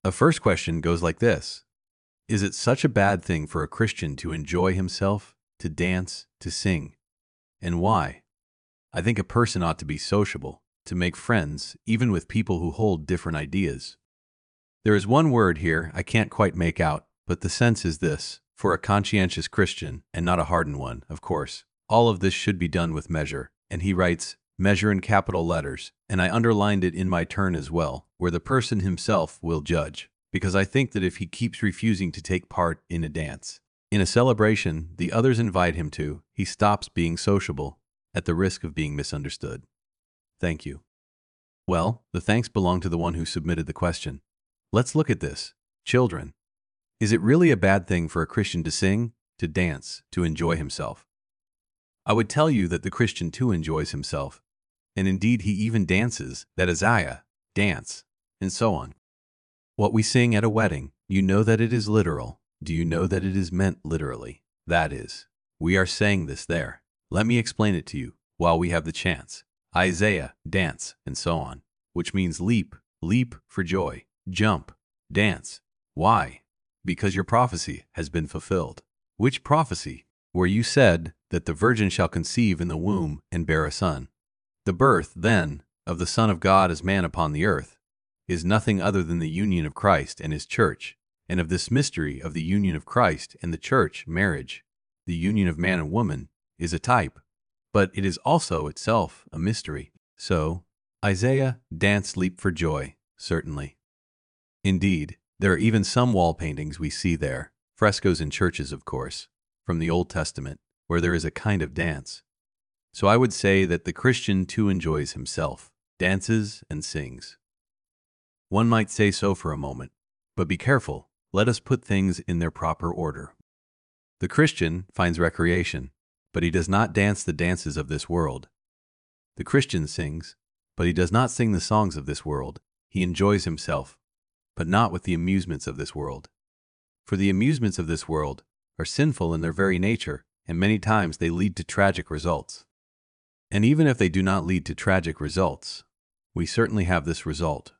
A first question goes like this. Is it such a bad thing for a Christian to enjoy himself, to dance, to sing? And why? I think a person ought to be sociable, to make friends, even with people who hold different ideas. There is one word here I can't quite make out, but the sense is this: for a conscientious Christian, and not a hardened one, of course, all of this should be done with measure. And he writes, measure in capital letters, and I underlined it in my turn as well, where the person himself will judge, because I think that if he keeps refusing to take part in a dance, in a celebration the others invite him to, he stops being sociable, at the risk of being misunderstood. Thank you. Well, the thanks belong to the one who submitted the question. Let's look at this. Children, is it really a bad thing for a Christian to sing, to dance, to enjoy himself? I would tell you that the Christian too enjoys himself, and indeed he even dances, that Isaiah, dance, and so on. What we sing at a wedding, you know that it is literal. Do you know that it is meant literally? That is, we are saying this there. Let me explain it to you, while we have the chance. Isaiah, dance, and so on, which means leap, leap for joy, jump, dance. Why? Because your prophecy has been fulfilled. Which prophecy? Where you said that the virgin shall conceive in the womb and bear a son. The birth, then, of the Son of God as man upon the earth is nothing other than the union of Christ and his church, and of this mystery of the union of Christ and the church, marriage, the union of man and woman, is a type, but it is also itself a mystery. So, Isaiah, dance, leap for joy, certainly. Indeed, there are even some wall paintings we see there, frescoes in churches, of course, from the Old Testament, where there is a kind of dance. So I would say that the Christian too enjoys himself, dances and sings. One might say so for a moment, but be careful, let us put things in their proper order. The Christian finds recreation, but he does not dance the dances of this world. The Christian sings, but he does not sing the songs of this world. He enjoys himself, but not with the amusements of this world. For the amusements of this world are sinful in their very nature, and many times they lead to tragic results. And even if they do not lead to tragic results, we certainly have this result.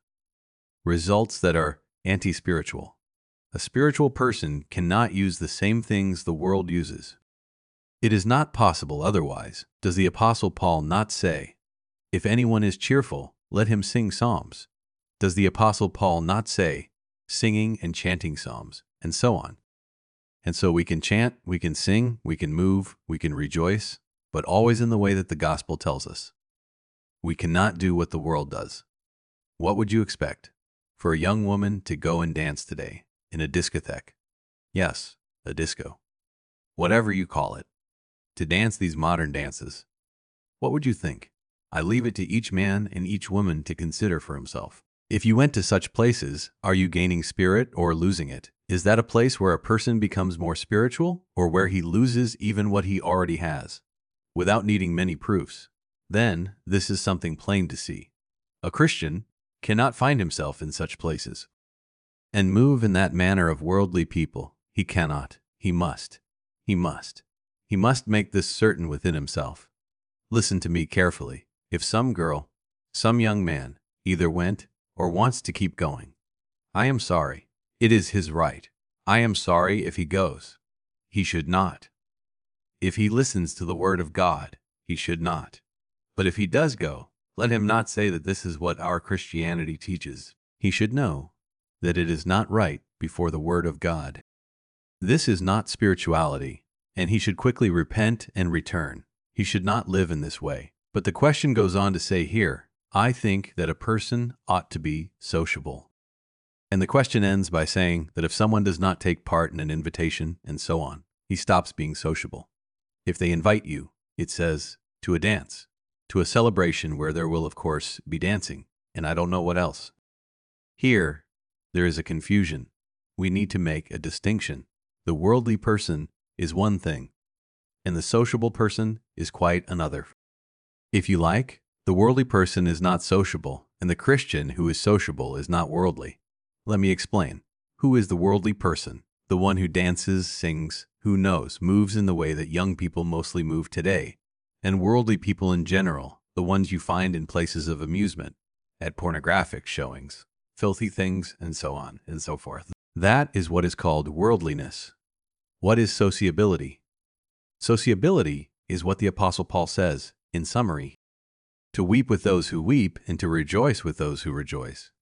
Results that are anti-spiritual. A spiritual person cannot use the same things the world uses. It is not possible otherwise. Does the Apostle Paul not say, if anyone is cheerful, let him sing psalms? Does the Apostle Paul not say, singing and chanting psalms, and so on? And so we can chant, we can sing, we can move, we can rejoice, but always in the way that the gospel tells us. We cannot do what the world does. What would you expect? For a young woman to go and dance today in a discotheque? Yes, a disco. Whatever you call it. To dance these modern dances. What would you think? I leave it to each man and each woman to consider for himself. If you went to such places, are you gaining spirit or losing it? Is that a place where a person becomes more spiritual, or where he loses even what he already has, without needing many proofs? Then, this is something plain to see. A Christian cannot find himself in such places and move in that manner of worldly people. He cannot. He must. He must. He must make this certain within himself. Listen to me carefully. If some girl, some young man, either went or wants to keep going, I am sorry. It is his right. I am sorry if he goes. He should not. If he listens to the word of God, he should not. But if he does go, let him not say that this is what our Christianity teaches. He should know that it is not right before the word of God. This is not spirituality, and he should quickly repent and return. He should not live in this way. But the question goes on to say here, I think that a person ought to be sociable. And the question ends by saying that if someone does not take part in an invitation and so on, he stops being sociable. If they invite you, it says, to a dance, to a celebration where there will, of course, be dancing, and I don't know what else. Here, there is a confusion. We need to make a distinction. The worldly person is one thing, and the sociable person is quite another. If you like, the worldly person is not sociable, and the Christian who is sociable is not worldly. Let me explain. Who is the worldly person? The one who dances, sings, who knows, moves in the way that young people mostly move today, and worldly people in general, the ones you find in places of amusement, at pornographic showings, filthy things, and so on and so forth. That is what is called worldliness. What is sociability? Sociability is what the Apostle Paul says, in summary, to weep with those who weep and to rejoice with those who rejoice.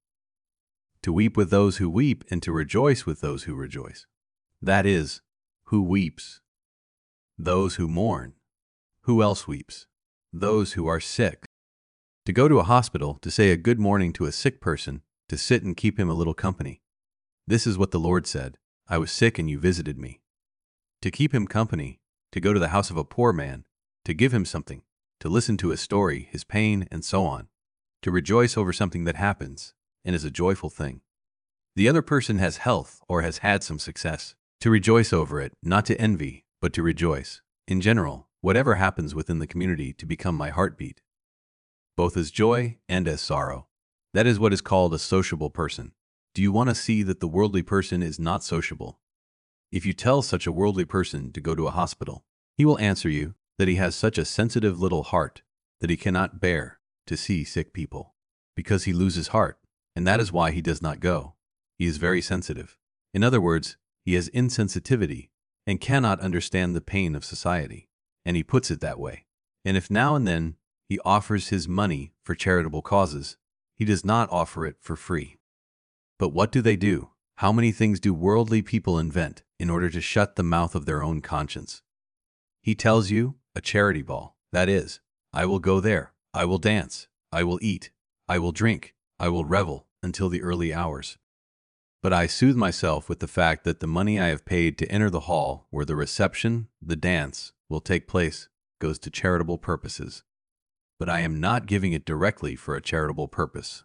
To weep with those who weep and to rejoice with those who rejoice. That is, who weeps? Those who mourn. Who else weeps? Those who are sick. To go to a hospital, to say a good morning to a sick person, to sit and keep him a little company. This is what the Lord said, I was sick and you visited me. To keep him company, to go to the house of a poor man, to give him something, to listen to his story, his pain, and so on. To rejoice over something that happens and is a joyful thing. The other person has health or has had some success. To rejoice over it, not to envy, but to rejoice. In general, whatever happens within the community to become my heartbeat, both as joy and as sorrow. That is what is called a sociable person. Do you want to see that the worldly person is not sociable? If you tell such a worldly person to go to a hospital, he will answer you that he has such a sensitive little heart that he cannot bear to see sick people, because he loses heart, and that is why he does not go. He is very sensitive. In other words, he has insensitivity and cannot understand the pain of society, and he puts it that way. And if now and then he offers his money for charitable causes, he does not offer it for free. But what do? How many things do worldly people invent in order to shut the mouth of their own conscience? He tells you, a charity ball. That is, I will go there, I will dance, I will eat, I will drink, I will revel until the early hours. But I soothe myself with the fact that the money I have paid to enter the hall where the reception, the dance, will take place goes to charitable purposes. But I am not giving it directly for a charitable purpose.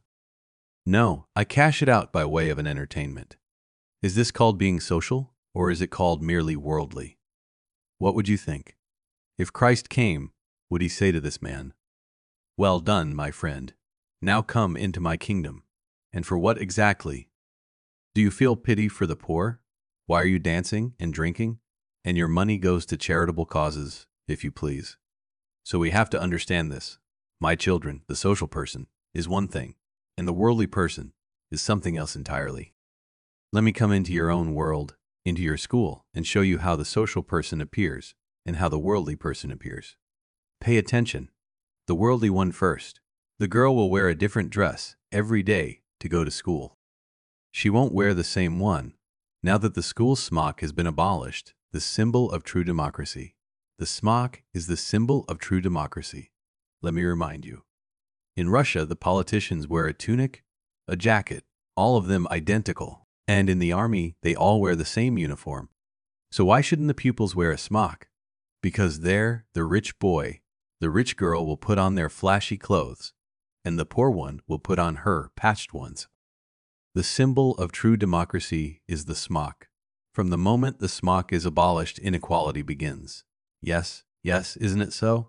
No, I cash it out by way of an entertainment. Is this called being social, or is it called merely worldly? What would you think? If Christ came, would he say to this man, "Well done, my friend. Now come into my kingdom." And for what exactly? Do you feel pity for the poor? Why are you dancing and drinking? And your money goes to charitable causes, if you please. So we have to understand this. My children, the social person, is one thing, and the worldly person is something else entirely. Let me come into your own world, into your school, and show you how the social person appears and how the worldly person appears. Pay attention. The worldly one first. The girl will wear a different dress every day to go to school. She won't wear the same one. Now that the school smock has been abolished, the symbol of true democracy. The smock is the symbol of true democracy. Let me remind you. In Russia, the politicians wear a tunic, a jacket, all of them identical. And in the army, they all wear the same uniform. So why shouldn't the pupils wear a smock? Because there, the rich boy, the rich girl will put on their flashy clothes, and the poor one will put on her patched ones. The symbol of true democracy is the smock. From the moment the smock is abolished, inequality begins. Yes, isn't it so?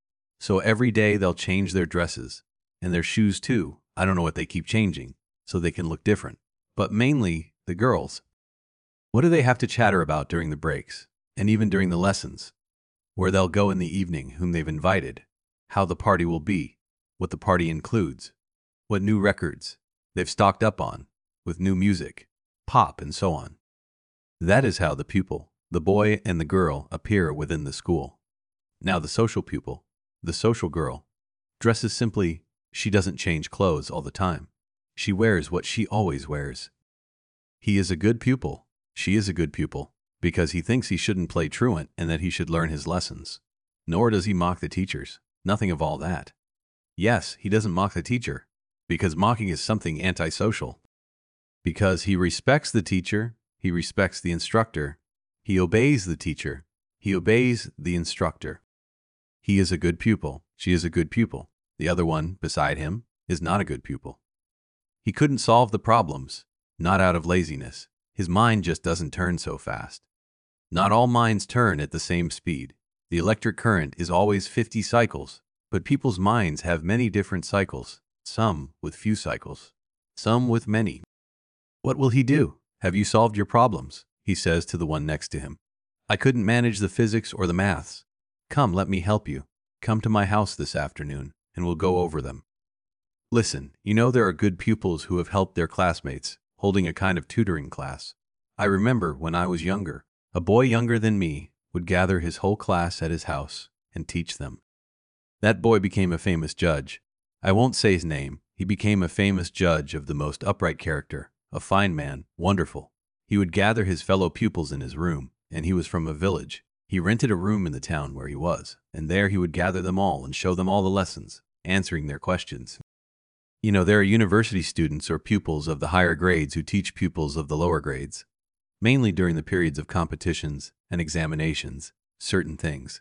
So every day they'll change their dresses, and their shoes too. I don't know what they keep changing, so they can look different. But mainly, the girls. What do they have to chatter about during the breaks, and even during the lessons? Where they'll go in the evening, whom they've invited, how the party will be, what the party includes, what new records they've stocked up on, with new music, pop, and so on. That is how the pupil, the boy and the girl, appear within the school. Now the social pupil, the social girl, dresses simply. She doesn't change clothes all the time. She wears what she always wears. He is a good pupil. She is a good pupil, because he thinks he shouldn't play truant and that he should learn his lessons. Nor does he mock the teachers. Nothing of all that. Yes, he doesn't mock the teacher, because mocking is something antisocial. Because he respects the teacher, he respects the instructor. He obeys the teacher. He obeys the instructor. He is a good pupil. She is a good pupil. The other one, beside him, is not a good pupil. He couldn't solve the problems, not out of laziness. His mind just doesn't turn so fast. Not all minds turn at the same speed. The electric current is always 50 cycles, but people's minds have many different cycles, some with few cycles, some with many. What will he do? Have you solved your problems? He says to the one next to him. I couldn't manage the physics or the maths. Come, let me help you. Come to my house this afternoon, and we'll go over them. Listen, there are good pupils who have helped their classmates, holding a kind of tutoring class. I remember when I was younger, a boy younger than me would gather his whole class at his house and teach them. That boy became a famous judge. I won't say his name. He became a famous judge of the most upright character, a fine man, wonderful. He would gather his fellow pupils in his room, and he was from a village. He rented a room in the town where he was, and there he would gather them all and show them all the lessons, answering their questions. There are university students or pupils of the higher grades who teach pupils of the lower grades, mainly during the periods of competitions and examinations, certain things.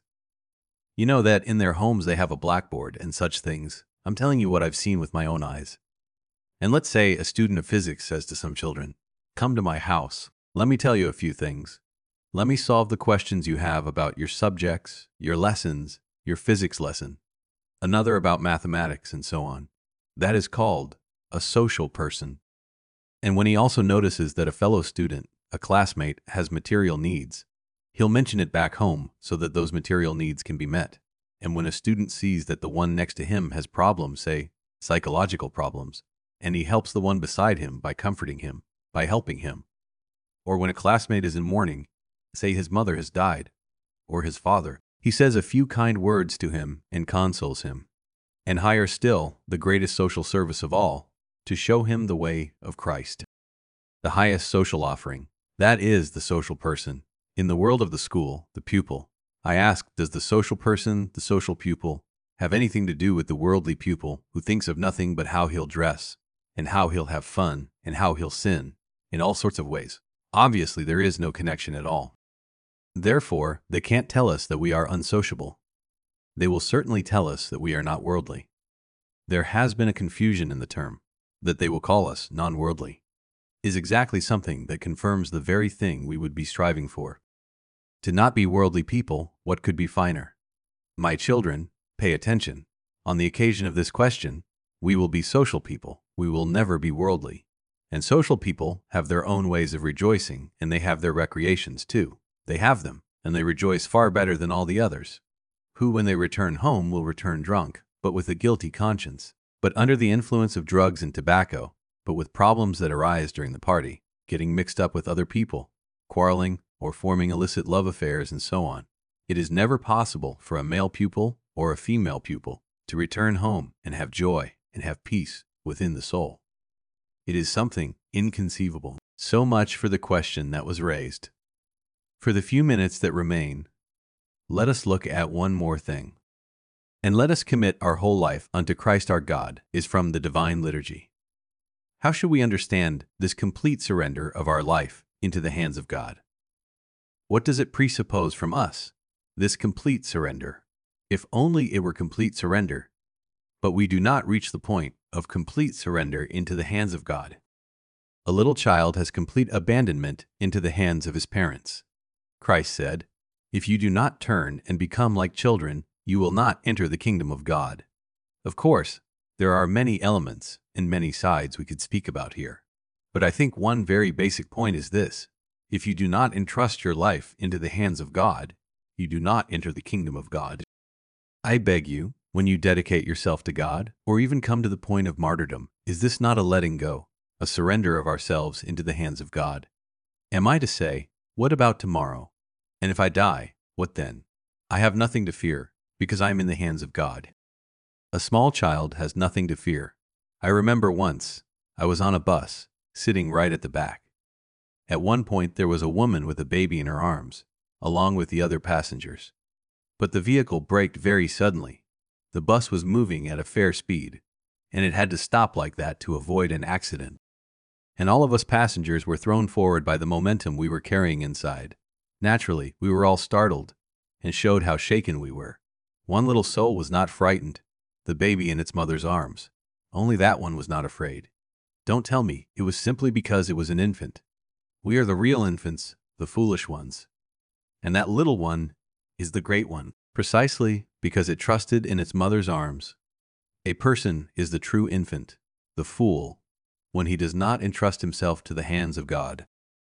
You know that in their homes they have a blackboard and such things. I'm telling you what I've seen with my own eyes. And let's say a student of physics says to some children, "Come to my house. Let me tell you a few things. Let me solve the questions you have about your subjects, your lessons, your physics lesson, another about mathematics, and so on." That is called a social person. And when he also notices that a fellow student, a classmate, has material needs, he'll mention it back home so that those material needs can be met. And when a student sees that the one next to him has problems, say, psychological problems, and he helps the one beside him by comforting him, by helping him. Or when a classmate is in mourning, say his mother has died, or his father, he says a few kind words to him and consoles him. And higher still, the greatest social service of all, to show him the way of Christ. The highest social offering, that is the social person. In the world of the school, the pupil, I ask, does the social person, the social pupil, have anything to do with the worldly pupil who thinks of nothing but how he'll dress, and how he'll have fun, and how he'll sin, in all sorts of ways? Obviously, there is no connection at all. Therefore, they can't tell us that we are unsociable. They will certainly tell us that we are not worldly. There has been a confusion in the term. That they will call us non-worldly is exactly something that confirms the very thing we would be striving for. To not be worldly people, what could be finer? My children, pay attention. On the occasion of this question, we will be social people. We will never be worldly. And social people have their own ways of rejoicing, and they have their recreations too. They have them, and they rejoice far better than all the others, who when they return home will return drunk, but with a guilty conscience, but under the influence of drugs and tobacco, but with problems that arise during the party, getting mixed up with other people, quarreling, or forming illicit love affairs and so on. It is never possible for a male pupil or a female pupil to return home and have joy and have peace within the soul. It is something inconceivable. So much for the question that was raised. For the few minutes that remain, let us look at one more thing. And let us commit our whole life unto Christ our God is from the Divine Liturgy. How should we understand this complete surrender of our life into the hands of God? What does it presuppose from us, this complete surrender? If only it were complete surrender. But we do not reach the point of complete surrender into the hands of God. A little child has complete abandonment into the hands of his parents. Christ said, "If you do not turn and become like children, you will not enter the kingdom of God." Of course, there are many elements and many sides we could speak about here. But I think one very basic point is this: if you do not entrust your life into the hands of God, you do not enter the kingdom of God. I beg you, when you dedicate yourself to God, or even come to the point of martyrdom, is this not a letting go, a surrender of ourselves into the hands of God? Am I to say, what about tomorrow? And if I die, what then? I have nothing to fear, because I am in the hands of God. A small child has nothing to fear. I remember once, I was on a bus, sitting right at the back. At one point there was a woman with a baby in her arms, along with the other passengers. But the vehicle braked very suddenly. The bus was moving at a fair speed, and it had to stop like that to avoid an accident. And all of us passengers were thrown forward by the momentum we were carrying inside. Naturally, we were all startled, and showed how shaken we were. One little soul was not frightened, the baby in its mother's arms. Only that one was not afraid. Don't tell me it was simply because it was an infant. We are the real infants, the foolish ones. And that little one is the great one, precisely because it trusted in its mother's arms. A person is the true infant, the fool, when he does not entrust himself to the hands of God.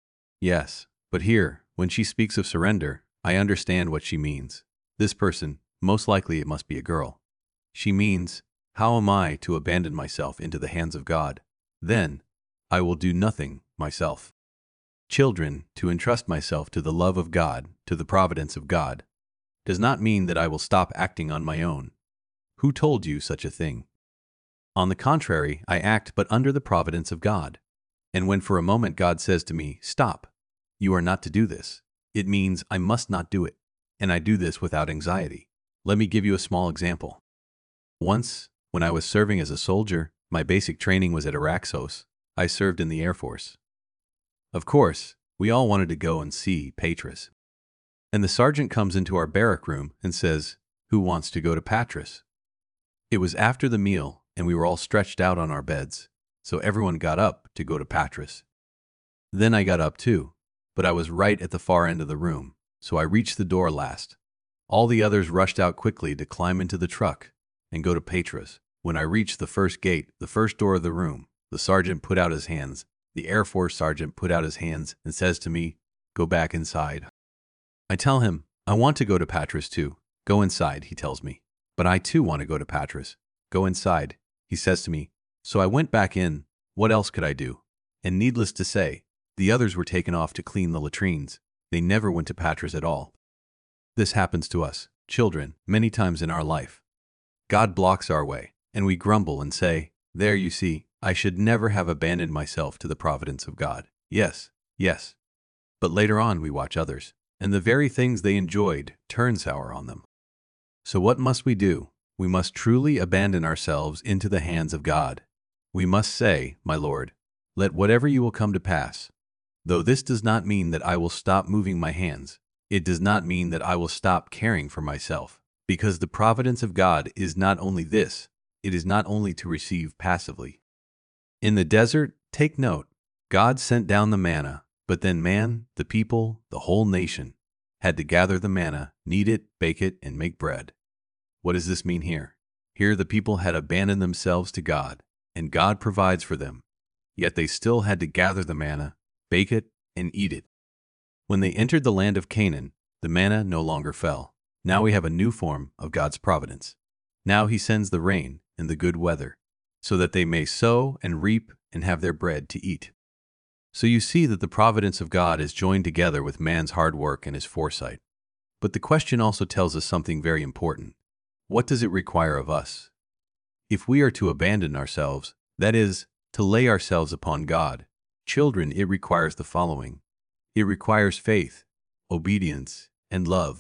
Yes, but here, when she speaks of surrender, I understand what she means. This person, most likely it must be a girl. She means, How am I to abandon myself into the hands of God? Then I will do nothing myself. Children, to entrust myself to the love of God, to the providence of God, does not mean that I will stop acting on my own. Who told you such a thing? On the contrary, I act but under the providence of God. And when for a moment God says to me, "Stop, you are not to do this," it means I must not do it, and I do this without anxiety. Let me give you a small example. Once, when I was serving as a soldier, my basic training was at Araxos. I served in the Air Force. Of course, we all wanted to go and see Patras. And the sergeant comes into our barrack room and says, "Who wants to go to Patras?" It was after the meal, and we were all stretched out on our beds, so everyone got up to go to Patras. Then I got up too, but I was right at the far end of the room, so I reached the door last. All the others rushed out quickly to climb into the truck and go to Patras. When I reached the first gate, the first door of the room, the sergeant put out his hands. The Air Force sergeant put out his hands and says to me, "Go back inside." I tell him, "I want to go to Patras too." "Go inside," he tells me. "But I too want to go to Patras." "Go inside," he says to me. So I went back in. What else could I do? And needless to say, the others were taken off to clean the latrines. They never went to Patras at all. This happens to us, children, many times in our life. God blocks our way, and we grumble and say, "There you see, I should never have abandoned myself to the providence of God." Yes, yes. But later on we watch others, and the very things they enjoyed turn sour on them. So what must we do? We must truly abandon ourselves into the hands of God. We must say, "My Lord, let whatever you will come to pass." Though this does not mean that I will stop moving my hands, it does not mean that I will stop caring for myself, because the providence of God is not only this, it is not only to receive passively. In the desert, take note, God sent down the manna, but then man, the people, the whole nation, had to gather the manna, knead it, bake it, and make bread. What does this mean here? Here the people had abandoned themselves to God, and God provides for them, yet they still had to gather the manna, bake it, and eat it. When they entered the land of Canaan, the manna no longer fell. Now we have a new form of God's providence. Now He sends the rain and the good weather, so that they may sow and reap and have their bread to eat. So you see that the providence of God is joined together with man's hard work and his foresight. But the question also tells us something very important. What does it require of us? If we are to abandon ourselves, that is, to lay ourselves upon God, children, it requires the following. It requires faith, obedience, and love.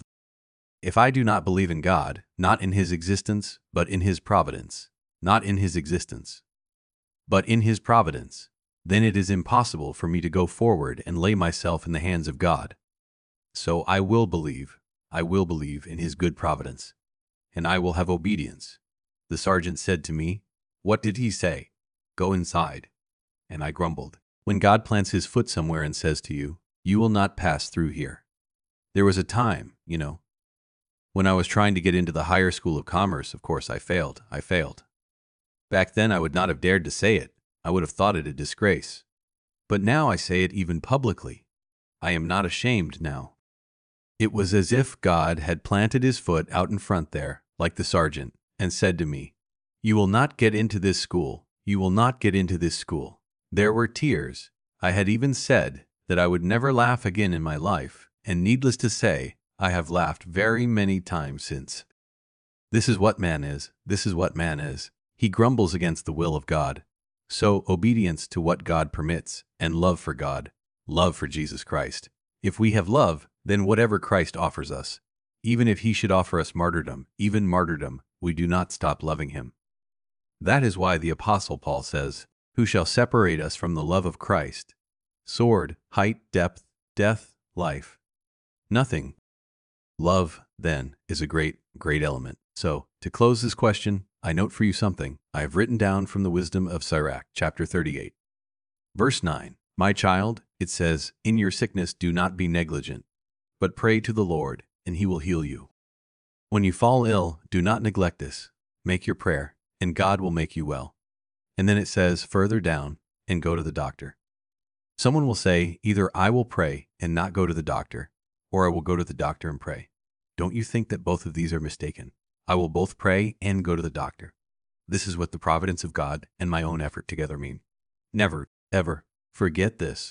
If I do not believe in God, not in His existence, but in His providence, not in His existence, but in His providence, then it is impossible for me to go forward and lay myself in the hands of God. So I will believe in His good providence, and I will have obedience. The sergeant said to me, "What did he say?" "Go inside." And I grumbled. When God plants His foot somewhere and says to you, "You will not pass through here." There was a time, when I was trying to get into the higher school of commerce. Of course, I failed. Back then, I would not have dared to say it. I would have thought it a disgrace. But now I say it even publicly. I am not ashamed now. It was as if God had planted His foot out in front there, like the sergeant, and said to me, "You will not get into this school. You will not get into this school." There were tears. I had even said that I would never laugh again in my life, and needless to say, I have laughed very many times since. This is what man is. This is what man is. He grumbles against the will of God. So obedience to what God permits, and love for God, love for Jesus Christ. If we have love, then whatever Christ offers us, even if He should offer us martyrdom, even martyrdom, we do not stop loving Him. That is why the Apostle Paul says, "Who shall separate us from the love of Christ? Sword, height, depth, death, life. Nothing." Love, then, is a great, great element. So, to close this question, I note for you something I have written down from the Wisdom of Sirach, chapter 38. Verse 9, "My child," it says, "in your sickness do not be negligent, but pray to the Lord, and He will heal you." When you fall ill, do not neglect this. Make your prayer, and God will make you well. And then it says further down, "and go to the doctor." Someone will say, either I will pray and not go to the doctor, or I will go to the doctor and pray. Don't you think that both of these are mistaken? I will both pray and go to the doctor. This is what the providence of God and my own effort together mean. Never, ever forget this.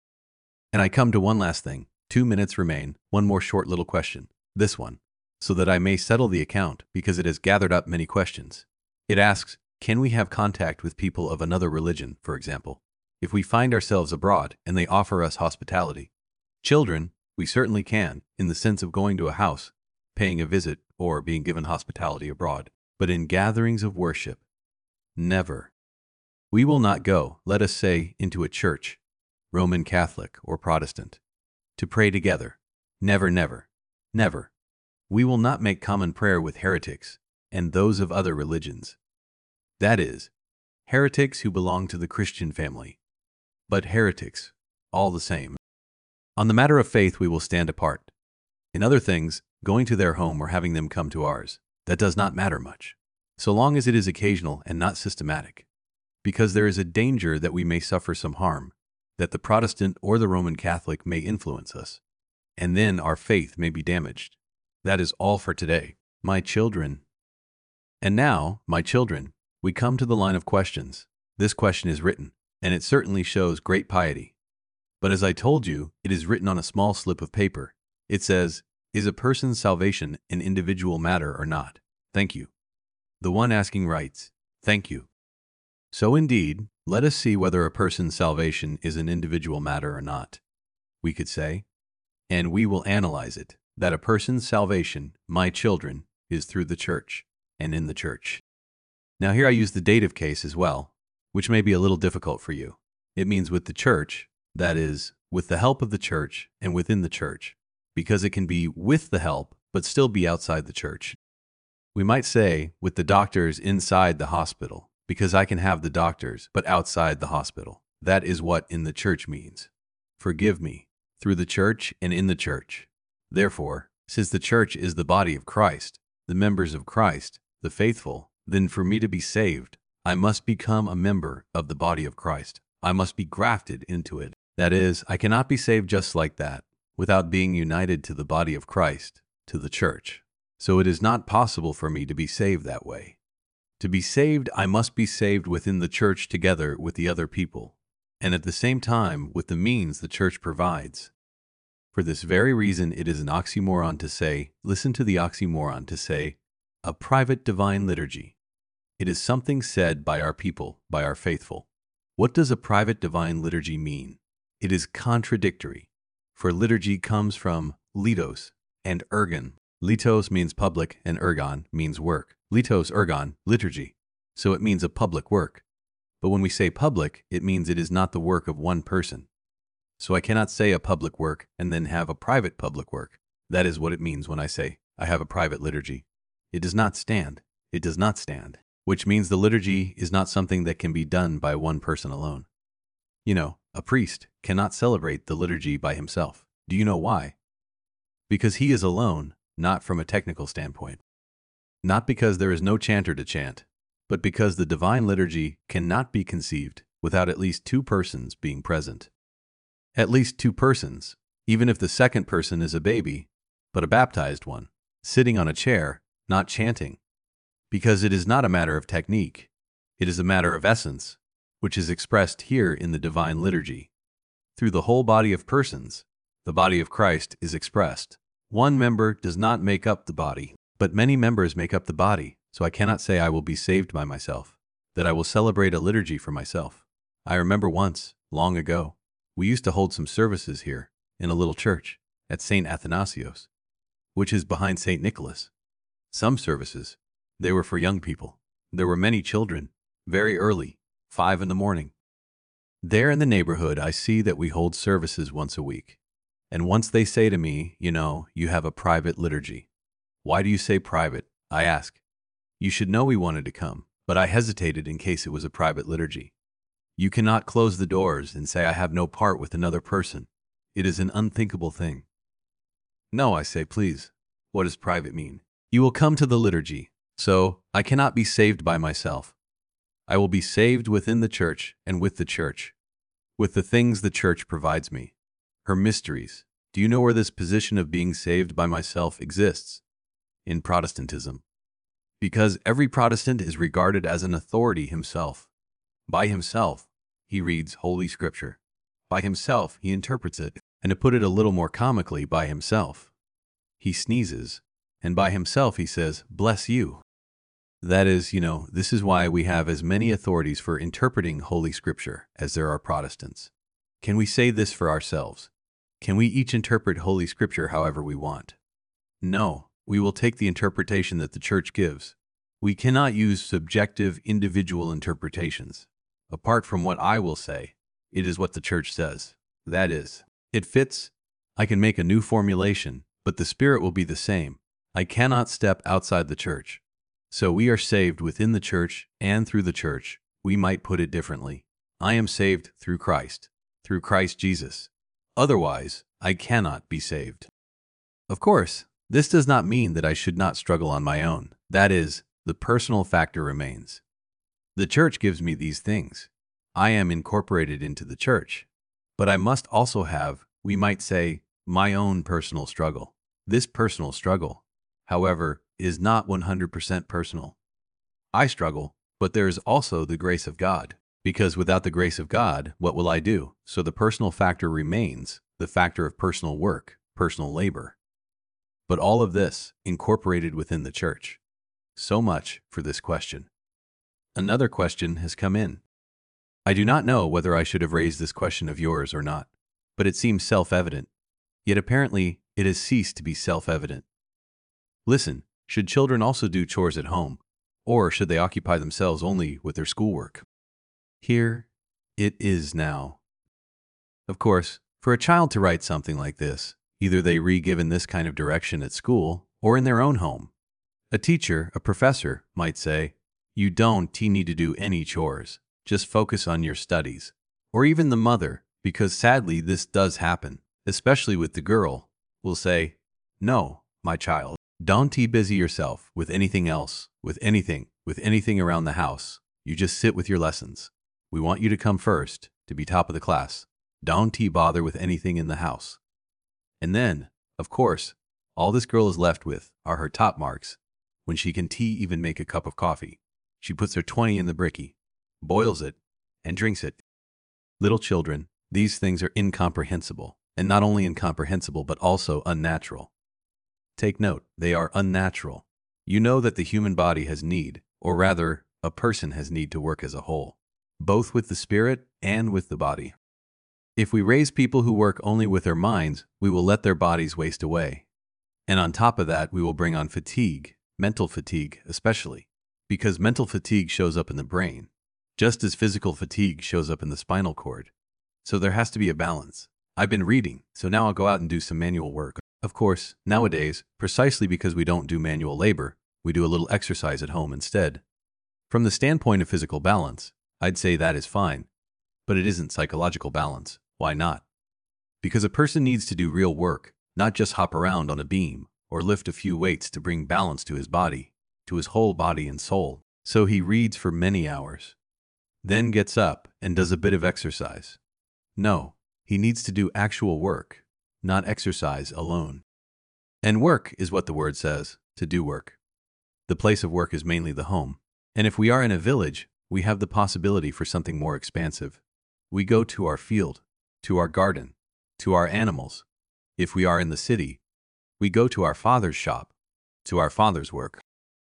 And I come to one last thing. 2 minutes remain. One more short little question. This one, so that I may settle the account, because it has gathered up many questions. It asks, can we have contact with people of another religion, for example, if we find ourselves abroad and they offer us hospitality? Children, we certainly can, in the sense of going to a house, paying a visit, or being given hospitality abroad. But in gatherings of worship, never. We will not go, let us say, into a church, Roman Catholic or Protestant, to pray together. Never, never, never. We will not make common prayer with heretics and those of other religions. That is, heretics who belong to the Christian family. But heretics, all the same. On the matter of faith we will stand apart. In other things, going to their home or having them come to ours, that does not matter much, so long as it is occasional and not systematic, because there is a danger that we may suffer some harm, that the Protestant or the Roman Catholic may influence us, and then our faith may be damaged. That is all for today, my children. And now, my children, we come to the line of questions. This question is written, and it certainly shows great piety. But as I told you, it is written on a small slip of paper. It says, is a person's salvation an individual matter or not? Thank you. The one asking writes, thank you. So indeed, let us see whether a person's salvation is an individual matter or not. We could say, and we will analyze it, that a person's salvation, my children, is through the church, and in the church. Now here I use the dative case as well, which may be a little difficult for you. It means with the church, that is, with the help of the church and within the church, because it can be with the help, but still be outside the church. We might say, with the doctors inside the hospital, because I can have the doctors, but outside the hospital. That is what in the church means. Forgive me, through the church and in the church. Therefore, since the church is the body of Christ, the members of Christ, the faithful, then for me to be saved, I must become a member of the body of Christ. I must be grafted into it. That is, I cannot be saved just like that, without being united to the body of Christ, to the church. So it is not possible for me to be saved that way. To be saved, I must be saved within the church together with the other people, and at the same time with the means the church provides. For this very reason, it is an oxymoron to say, listen to the oxymoron to say, a private divine liturgy. It is something said by our people, by our faithful. What does a private divine liturgy mean? It is contradictory, for liturgy comes from litos and ergon. Litos means public and ergon means work. Litos, ergon, liturgy. So it means a public work. But when we say public, it means it is not the work of one person. So I cannot say a public work and then have a private public work. That is what it means when I say I have a private liturgy. It does not stand. It does not stand. Which means the liturgy is not something that can be done by one person alone. You know, a priest cannot celebrate the liturgy by himself. Do you know why? Because he is alone, not from a technical standpoint. Not because there is no chanter to chant, but because the divine liturgy cannot be conceived without at least two persons being present. At least two persons, even if the second person is a baby, but a baptized one, sitting on a chair, not chanting. Because it is not a matter of technique, it is a matter of essence, which is expressed here in the divine liturgy. Through the whole body of persons, the body of Christ is expressed. One member does not make up the body, but many members make up the body, so I cannot say I will be saved by myself, that I will celebrate a liturgy for myself. I remember once, long ago, we used to hold some services here, in a little church, at St. Athanasios, which is behind St. Nicholas. Some services, they were for young people. There were many children, very early, 5 in the morning. There in the neighborhood I see that we hold services once a week. And once they say to me, you know, you have a private liturgy. Why do you say private? I ask. You should know we wanted to come, but I hesitated in case it was a private liturgy. You cannot close the doors and say I have no part with another person. It is an unthinkable thing. No, I say, please. What does private mean? You will come to the liturgy, so I cannot be saved by myself. I will be saved within the church and with the church, with the things the church provides me. Her mysteries. Do you know where this position of being saved by myself exists? In Protestantism. Because every Protestant is regarded as an authority himself. By himself, he reads Holy Scripture. By himself, he interprets it. And to put it a little more comically, by himself, he sneezes. And by himself, he says, "Bless you." That is, this is why we have as many authorities for interpreting Holy Scripture as there are Protestants. Can we say this for ourselves? Can we each interpret Holy Scripture however we want? No, we will take the interpretation that the Church gives. We cannot use subjective, individual interpretations. Apart from what I will say, it is what the Church says. That is, it fits. I can make a new formulation, but the spirit will be the same. I cannot step outside the Church. So we are saved within the Church and through the Church. We might put it differently. I am saved through Christ Jesus. Otherwise, I cannot be saved. Of course, this does not mean that I should not struggle on my own. That is, the personal factor remains. The Church gives me these things. I am incorporated into the Church. But I must also have, we might say, my own personal struggle. This personal struggle, however, is not 100% personal. I struggle, but there is also the grace of God. Because without the grace of God, what will I do? So the personal factor remains, the factor of personal work, personal labor. But all of this incorporated within the Church. So much for this question. Another question has come in. I do not know whether I should have raised this question of yours or not, but it seems self-evident. Yet apparently, it has ceased to be self-evident. Listen, should children also do chores at home, or should they occupy themselves only with their schoolwork? Here it is now. Of course, for a child to write something like this, either they re-given this kind of direction at school or in their own home. A teacher, a professor, might say, "You don't need to do any chores. Just focus on your studies." Or even the mother, because sadly this does happen, especially with the girl, will say, "No, my child, don't busy yourself with anything else, with anything around the house. You just sit with your lessons. We want you to come first, to be top of the class. Don't bother with anything in the house." And then, of course, all this girl is left with are her top marks. When she can even make a cup of coffee, she puts her 20 in the bricky, boils it, and drinks it. Little children, these things are incomprehensible, and not only incomprehensible but also unnatural. Take note, they are unnatural. You know that the human body has need, or rather, a person has need to work as a whole, both with the spirit and with the body. If we raise people who work only with their minds, we will let their bodies waste away. And on top of that, we will bring on fatigue, mental fatigue especially, because mental fatigue shows up in the brain, just as physical fatigue shows up in the spinal cord. So there has to be a balance. I've been reading, so now I'll go out and do some manual work. Of course, nowadays, precisely because we don't do manual labor, we do a little exercise at home instead. From the standpoint of physical balance, I'd say that is fine, but it isn't psychological balance. Why not? Because a person needs to do real work, not just hop around on a beam or lift a few weights to bring balance to his body, to his whole body and soul. So he reads for many hours, then gets up and does a bit of exercise. No, he needs to do actual work, not exercise alone. And work is what the word says, to do work. The place of work is mainly the home. And if we are in a village, we have the possibility for something more expansive. We go to our field, to our garden, to our animals. If we are in the city, we go to our father's shop, to our father's work.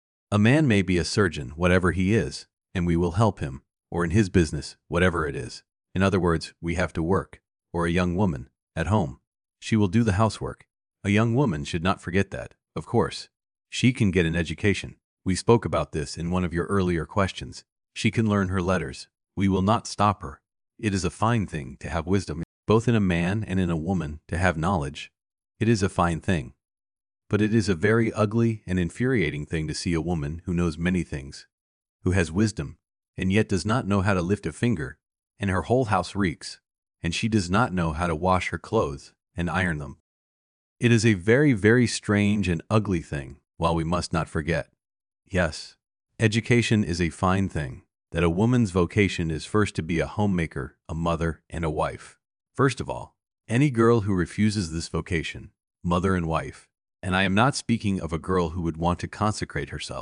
A man may be a surgeon, whatever he is, and we will help him, or in his business, whatever it is. In other words, we have to work. Or a young woman, at home. She will do the housework. A young woman should not forget that, of course. She can get an education. We spoke about this in one of your earlier questions. She can learn her letters. We will not stop her. It is a fine thing to have wisdom, both in a man and in a woman, to have knowledge. It is a fine thing. But it is a very ugly and infuriating thing to see a woman who knows many things, who has wisdom, and yet does not know how to lift a finger, and her whole house reeks, and she does not know how to wash her clothes and iron them. It is a very, very strange and ugly thing, while we must not forget. Yes, education is a fine thing, that a woman's vocation is first to be a homemaker, a mother, and a wife. First of all, any girl who refuses this vocation, mother and wife, and I am not speaking of a girl who would want to consecrate herself.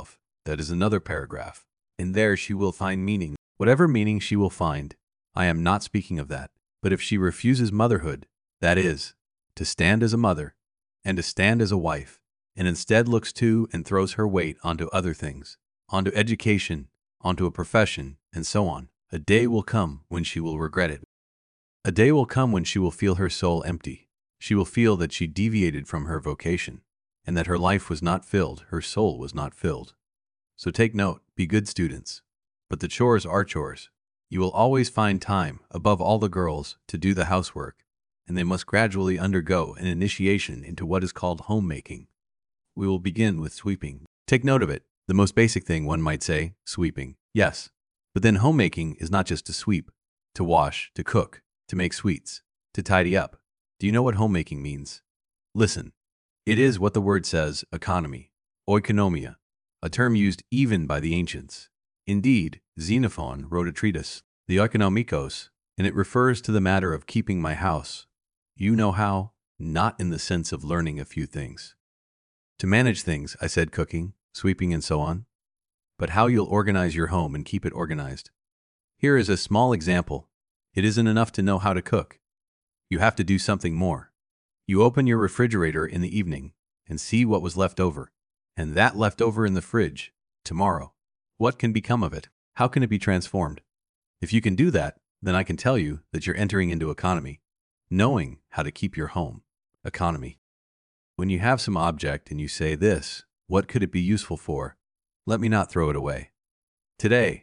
that is another paragraph. And there she will find meaning. Whatever meaning she will find, I am not speaking of that. But if she refuses motherhood, that is, to stand as a mother, and to stand as a wife, and instead looks to and throws her weight onto other things, onto education, onto a profession, and so on, a day will come when she will regret it. A day will come when she will feel her soul empty. She will feel that she deviated from her vocation, and that her life was not filled, her soul was not filled. So take note, be good students. But the chores are chores. You will always find time, above all the girls, to do the housework, and they must gradually undergo an initiation into what is called homemaking. We will begin with sweeping. Take note of it. The most basic thing, one might say, sweeping. Yes. But then homemaking is not just to sweep, to wash, to cook, to make sweets, to tidy up. Do you know what homemaking means? Listen. It is what the word says, economy, oikonomia, a term used even by the ancients. Indeed, Xenophon wrote a treatise, the Oikonomikos, and it refers to the matter of keeping my house. You know how? Not in the sense of learning a few things. To manage things, I said cooking, sweeping, and so on. But how you'll organize your home and keep it organized. Here is a small example. It isn't enough to know how to cook. You have to do something more. You open your refrigerator in the evening and see what was left over, and that left over in the fridge, tomorrow. What can become of it? How can it be transformed? If you can do that, then I can tell you that you're entering into economy, knowing how to keep your home. Economy. When you have some object and you say this, what could it be useful for? Let me not throw it away. Today,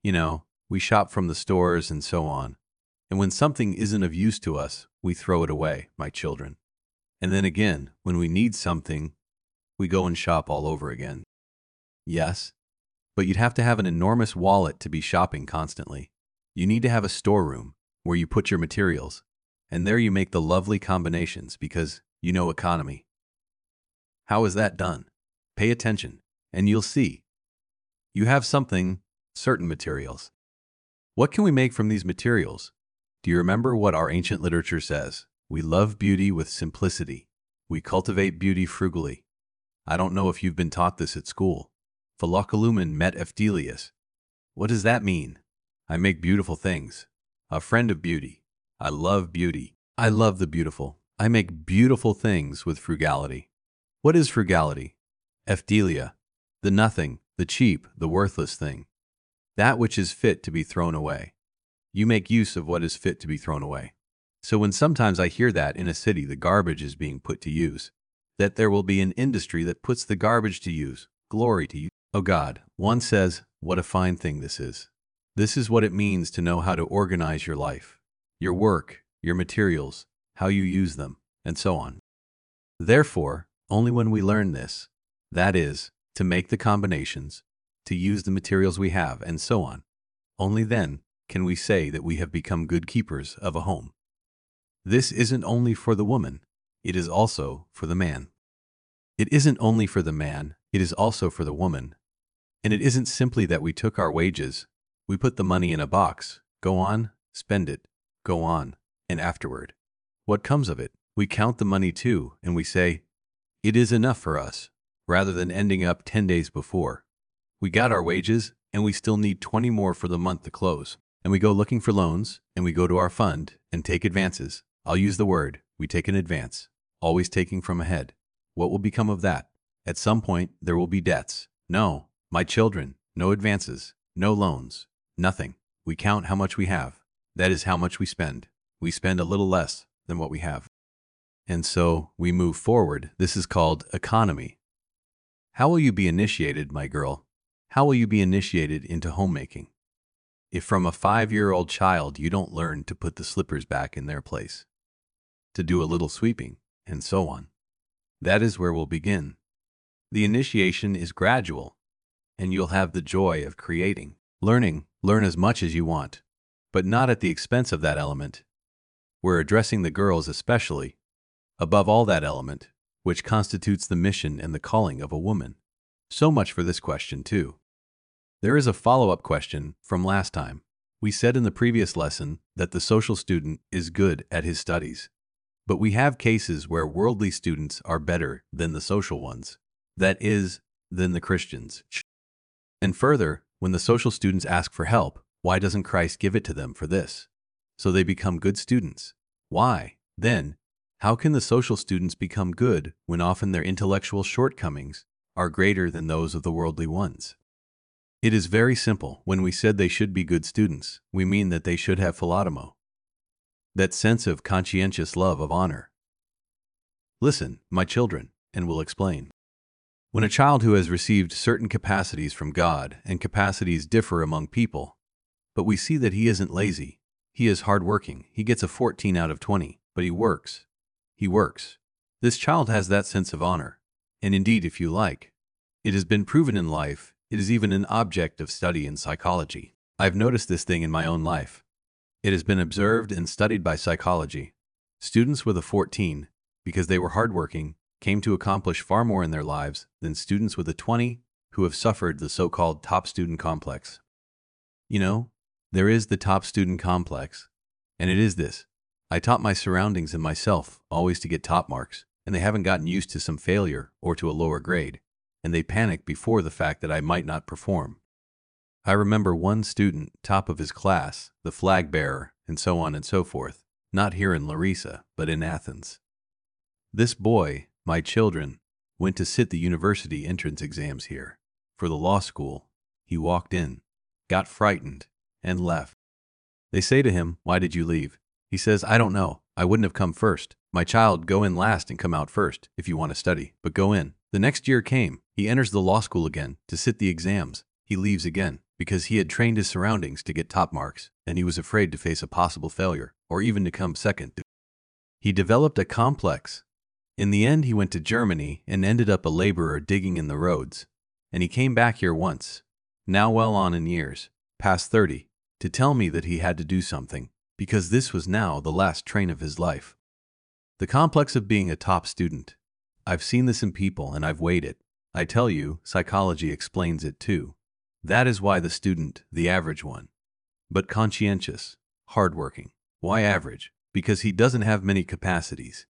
we shop from the stores and so on, and when something isn't of use to us, we throw it away, my children. And then again, when we need something, we go and shop all over again. Yes, but you'd have to have an enormous wallet to be shopping constantly. You need to have a storeroom where you put your materials, and there you make the lovely combinations because you know economy. How is that done? Pay attention, and you'll see. You have certain materials. What can we make from these materials? Do you remember what our ancient literature says? We love beauty with simplicity. We cultivate beauty frugally. I don't know if you've been taught this at school. Philokalumen met Phtelius. What does that mean? I make beautiful things. A friend of beauty. I love beauty. I love the beautiful. I make beautiful things with frugality. What is frugality? Phtelia. The nothing, the cheap, the worthless thing. That which is fit to be thrown away. You make use of what is fit to be thrown away. So when sometimes I hear that in a city the garbage is being put to use, that there will be an industry that puts the garbage to use, glory to you. Oh God, one says, what a fine thing this is. This is what it means to know how to organize your life, your work, your materials, how you use them, and so on. Therefore, only when we learn this, that is, to make the combinations, to use the materials we have, and so on, only then can we say that we have become good keepers of a home. This isn't only for the woman, it is also for the man. It isn't only for the man, it is also for the woman. And it isn't simply that we took our wages, we put the money in a box, go on, spend it, go on, and afterward. What comes of it? We count the money too, and we say, it is enough for us, rather than ending up 10 days before. We got our wages, and we still need 20 more for the month to close. And we go looking for loans, and we go to our fund, and take advances. I'll use the word, we take an advance, always taking from ahead. What will become of that? At some point, there will be debts. No, my children, no advances, no loans, nothing. We count how much we have. That is how much we spend. We spend a little less than what we have. And so we move forward. This is called economy. How will you be initiated, my girl? How will you be initiated into homemaking? If from a 5-year-old child you don't learn to put the slippers back in their place, to do a little sweeping, and so on. That is where we'll begin. The initiation is gradual, and you'll have the joy of creating. Learn as much as you want, but not at the expense of that element. We're addressing the girls especially, above all that element, which constitutes the mission and the calling of a woman. So much for this question, too. There is a follow-up question from last time. We said in the previous lesson that the social student is good at his studies. But we have cases where worldly students are better than the social ones. That is, than the Christians. And further, when the social students ask for help, why doesn't Christ give it to them for this? So they become good students. Why, then, how can the social students become good when often their intellectual shortcomings are greater than those of the worldly ones? It is very simple. When we said they should be good students, we mean that they should have philautomo, that sense of conscientious love of honor. Listen, my children, and we'll explain. When a child who has received certain capacities from God, and capacities differ among people, but we see that he isn't lazy, he is hardworking, he gets a 14 out of 20, but he works. He works. This child has that sense of honor. And indeed, if you like, it has been proven in life, it is even an object of study in psychology. I've noticed this thing in my own life. It has been observed and studied by psychology. Students with a 14, because they were hardworking, came to accomplish far more in their lives than students with a 20 who have suffered the so-called top student complex. You know, there is the top student complex, and it is this. I taught my surroundings and myself always to get top marks, and they haven't gotten used to some failure or to a lower grade, and they panic before the fact that I might not perform. I remember one student, top of his class, the flag bearer, and so on and so forth, not here in Larissa, but in Athens. This boy, my children, went to sit the university entrance exams here. For the law school, he walked in, got frightened, and left. They say to him, "Why did you leave?" He says, "I don't know. I wouldn't have come first. My child, go in last and come out first if you want to study, but go in." The next year came. He enters the law school again to sit the exams. He leaves again because he had trained his surroundings to get top marks, and he was afraid to face a possible failure or even to come second. He developed a complex. In the end, he went to Germany and ended up a laborer digging in the roads. And he came back here once, now well on in years, past 30, to tell me that he had to do something, because this was now the last train of his life. The complex of being a top student. I've seen this in people and I've weighed it. I tell you, psychology explains it too. That is why the student, the average one, but conscientious, hardworking. Why average? Because he doesn't have many capacities.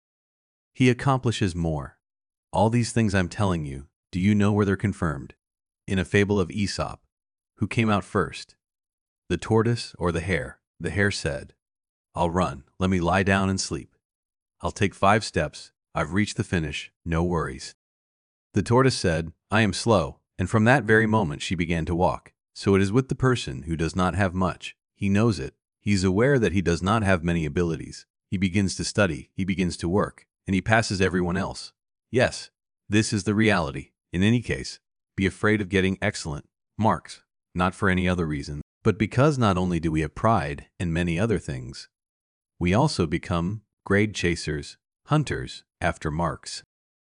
He accomplishes more. All these things I'm telling you, do you know where they're confirmed? In a fable of Aesop. Who came out first? The tortoise or the hare? The hare said, "I'll run, let me lie down and sleep. I'll take 5 steps, I've reached the finish, no worries." The tortoise said, "I am slow," and from that very moment she began to walk. So it is with the person who does not have much. He knows it. He is aware that he does not have many abilities. He begins to study, he begins to work, and he passes everyone else. Yes, this is the reality. In any case, be afraid of getting excellent marks, not for any other reason, but because not only do we have pride and many other things, we also become grade chasers, hunters after marks.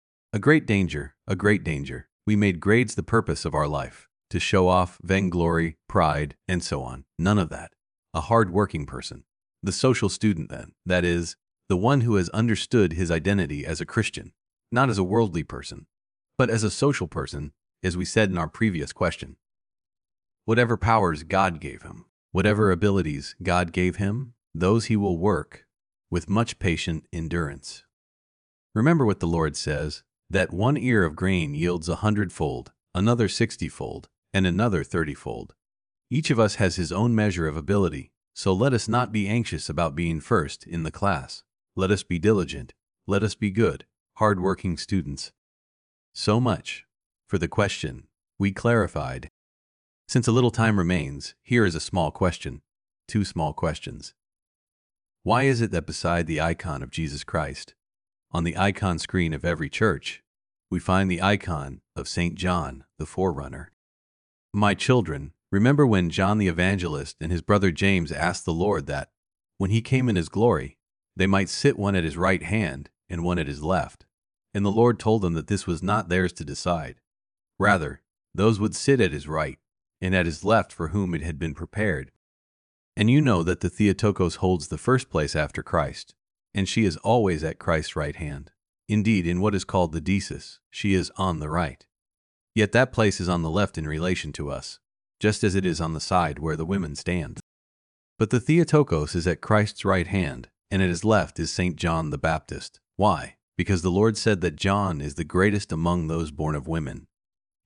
A great danger, a great danger. We made grades the purpose of our life, to show off, vainglory, pride, and so on. None of that. A hard-working person. The social student then, that is, the one who has understood his identity as a Christian, not as a worldly person, but as a social person, as we said in our previous question. Whatever powers God gave him, whatever abilities God gave him, those he will work with much patient endurance. Remember what the Lord says, that one ear of grain yields 100-fold, another 60-fold, and another 30-fold. Each of us has his own measure of ability, so let us not be anxious about being first in the class. Let us be diligent. Let us be good, hard-working students. So much for the question we clarified. Since a little time remains, here is a small question. 2 small questions. Why is it that beside the icon of Jesus Christ, on the icon screen of every church, we find the icon of St. John, the forerunner? My children, remember when John the Evangelist and his brother James asked the Lord that, when he came in his glory, they might sit one at his right hand and one at his left. And the Lord told them that this was not theirs to decide. Rather, those would sit at his right and at his left for whom it had been prepared. And you know that the Theotokos holds the first place after Christ, and she is always at Christ's right hand. Indeed, in what is called the desis, she is on the right. Yet that place is on the left in relation to us, just as it is on the side where the women stand. But the Theotokos is at Christ's right hand, and at his left is St. John the Baptist. Why? Because the Lord said that John is the greatest among those born of women.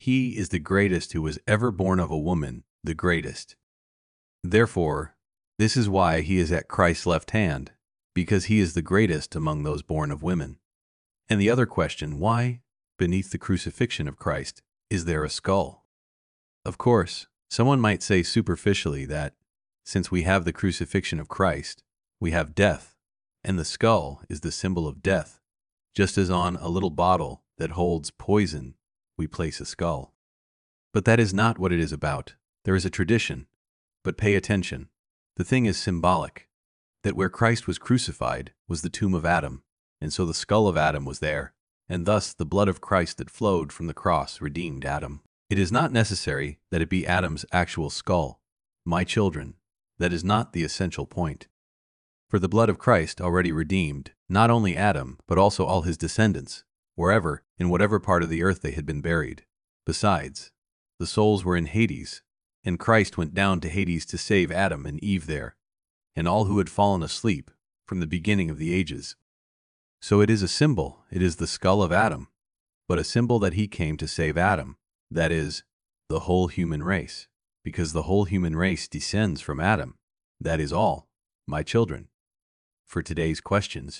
He is the greatest who was ever born of a woman, the greatest. Therefore, this is why he is at Christ's left hand, because he is the greatest among those born of women. And the other question, why, beneath the crucifixion of Christ, is there a skull? Of course, someone might say superficially that, since we have the crucifixion of Christ, we have death, and the skull is the symbol of death, just as on a little bottle that holds poison we place a skull. But that is not what it is about. There is a tradition. But pay attention. The thing is symbolic, that where Christ was crucified was the tomb of Adam, and so the skull of Adam was there, and thus the blood of Christ that flowed from the cross redeemed Adam. It is not necessary that it be Adam's actual skull. My children, that is not the essential point. For the blood of Christ already redeemed not only Adam, but also all his descendants, wherever, in whatever part of the earth they had been buried. Besides, the souls were in Hades, and Christ went down to Hades to save Adam and Eve there, and all who had fallen asleep from the beginning of the ages. So it is a symbol, it is the skull of Adam, but a symbol that he came to save Adam, that is, the whole human race, because the whole human race descends from Adam. That is all, my children. For today's questions,